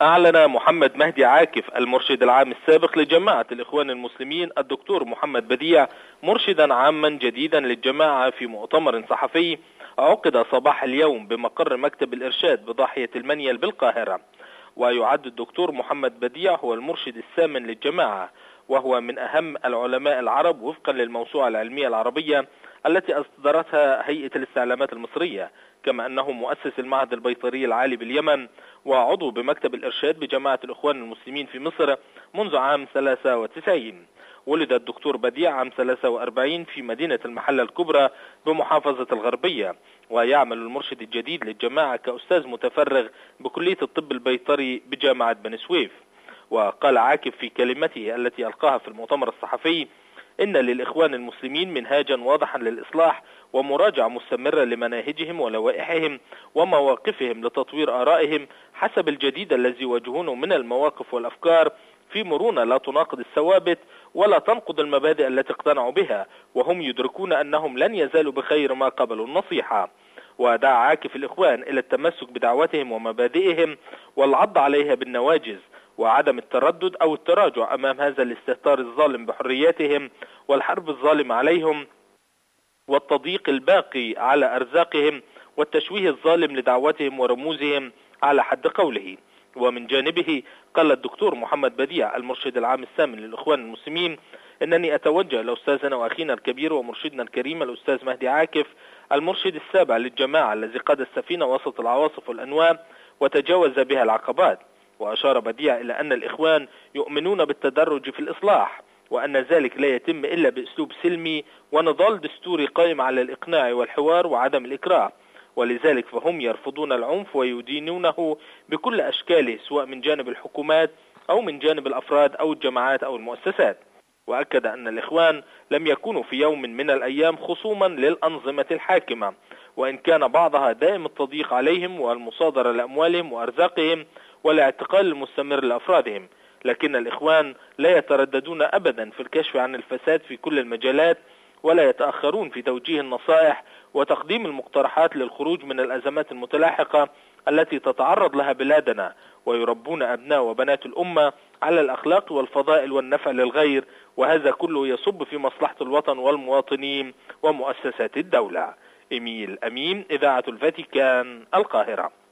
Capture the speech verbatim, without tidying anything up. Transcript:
أعلن محمد مهدي عاكف المرشد العام السابق لجماعة الإخوان المسلمين الدكتور محمد بديع مرشدا عاما جديدا للجماعة في مؤتمر صحفي عقد صباح اليوم بمقر مكتب الإرشاد بضاحية المنيل بالقاهرة. ويعد الدكتور محمد بديع هو المرشد الثامن للجماعة، وهو من أهم العلماء العرب وفقا للموسوعة العلمية العربية التي أصدرتها هيئة الاستعلامات المصرية، كما أنه مؤسس المعهد البيطري العالي باليمن وعضو بمكتب الإرشاد بجماعة الإخوان المسلمين في مصر منذ عام ثلاثة وتسعين. ولد الدكتور بديع عام ثلاثة وأربعين في مدينة المحلة الكبرى بمحافظة الغربية، ويعمل المرشد الجديد للجماعة كأستاذ متفرغ بكلية الطب البيطري بجامعة بني سويف. وقال عاكف في كلمته التي ألقاها في المؤتمر الصحفي إن للإخوان المسلمين منهاجا واضحا للإصلاح ومراجعة مستمرة لمناهجهم ولوائحهم ومواقفهم لتطوير آرائهم حسب الجديد الذي يواجهونه من المواقف والأفكار في مرونة لا تناقض الثوابت ولا تنقض المبادئ التي اقتنعوا بها، وهم يدركون أنهم لن يزالوا بخير ما قبلوا النصيحة. ودعا عاكف الإخوان إلى التمسك بدعوتهم ومبادئهم والعض عليها بالنواجذ وعدم التردد أو التراجع أمام هذا الاستهتار الظالم بحرياتهم والحرب الظالمة عليهم والتضييق الباقي على أرزاقهم والتشويه الظالم لدعوتهم ورموزهم على حد قوله. ومن جانبه قال الدكتور محمد بديع المرشد العام الثامن للإخوان المسلمين: إنني أتوجه لأستاذنا وأخينا الكبير ومرشدنا الكريم الأستاذ مهدي عاكف المرشد السابع للجماعة الذي قاد السفينة وسط العواصف والأنواء وتجاوز بها العقبات. وأشار بديع إلى أن الإخوان يؤمنون بالتدرج في الإصلاح، وأن ذلك لا يتم إلا بأسلوب سلمي ونضال دستوري قائم على الإقناع والحوار وعدم الإكراه، ولذلك فهم يرفضون العنف ويدينونه بكل أشكاله سواء من جانب الحكومات أو من جانب الأفراد أو الجماعات أو المؤسسات. وأكد أن الإخوان لم يكونوا في يوم من الأيام خصوما للأنظمة الحاكمة، وإن كان بعضها دائم التضييق عليهم والمصادرة لأموالهم وأرزاقهم والاعتقال المستمر لأفرادهم، لكن الإخوان لا يترددون أبدا في الكشف عن الفساد في كل المجالات، ولا يتأخرون في توجيه النصائح وتقديم المقترحات للخروج من الأزمات المتلاحقة التي تتعرض لها بلادنا، ويربون أبناء وبنات الأمة على الأخلاق والفضائل والنفع للغير، وهذا كله يصب في مصلحة الوطن والمواطنين ومؤسسات الدولة. إيميل أمين، إذاعة الفاتيكان، القاهرة.